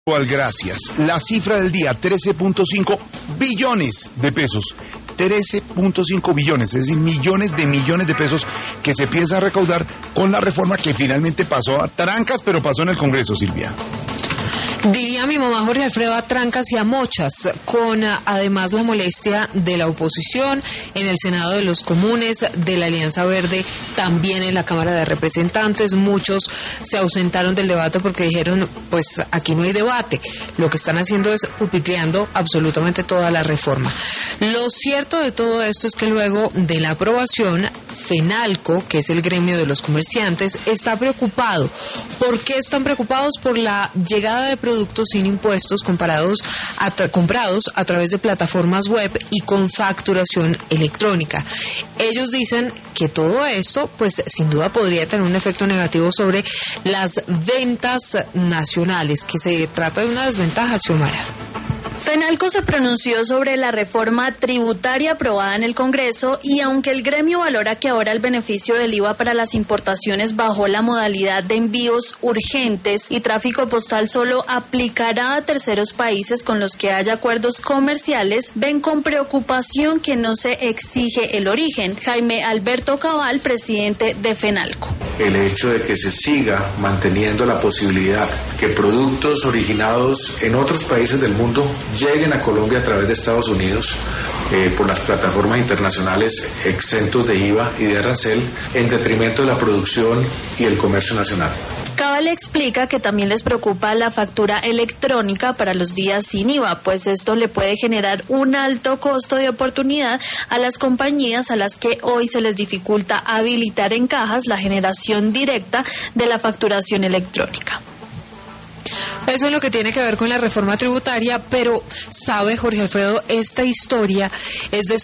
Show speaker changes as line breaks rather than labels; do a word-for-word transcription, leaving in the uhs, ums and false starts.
Gracias. La cifra del día, trece punto cinco billones de pesos. trece punto cinco billones, es decir, millones de millones de pesos que se piensa recaudar con la reforma que finalmente pasó a trancas, pero pasó en el Congreso, Silvia.
Diría mi mamá Jorge Alfredo, a trancas y a mochas, con además la molestia de la oposición en el Senado de los Comunes, de la Alianza Verde, también en la Cámara de Representantes. Muchos se ausentaron del debate porque dijeron, pues aquí no hay debate, lo que están haciendo es pupitreando absolutamente toda la reforma. Lo cierto de todo esto es que luego de la aprobación, FENALCO, que es el gremio de los comerciantes, está preocupado. ¿Por qué están preocupados? Por la llegada de productos sin impuestos comparados a tra- comprados a través de plataformas web y con facturación electrónica. Ellos dicen que todo esto, pues sin duda podría tener un efecto negativo sobre las ventas nacionales, que se trata de una desventaja, Xiomara.
FENALCO se pronunció sobre la reforma tributaria aprobada en el Congreso y aunque el gremio valora que ahora el beneficio del I V A para las importaciones bajo la modalidad de envíos urgentes y tráfico postal solo aplicará a terceros países con los que haya acuerdos comerciales, ven con preocupación que no se exige el origen. Jaime Alberto Cabal, presidente de FENALCO.
El hecho de que se siga manteniendo la posibilidad que productos originados en otros países del mundo lleguen a Colombia a través de Estados Unidos eh, por las plataformas internacionales exentos de I V A y de arancel en detrimento de la producción y el comercio nacional.
Cabal explica que también les preocupa la factura electrónica para los días sin I V A, pues esto le puede generar un alto costo de oportunidad a las compañías a las que hoy se les dificulta habilitar en cajas la generación directa de la facturación electrónica.
Eso es lo que tiene que ver con la reforma tributaria, pero sabe, Jorge Alfredo, esta historia es de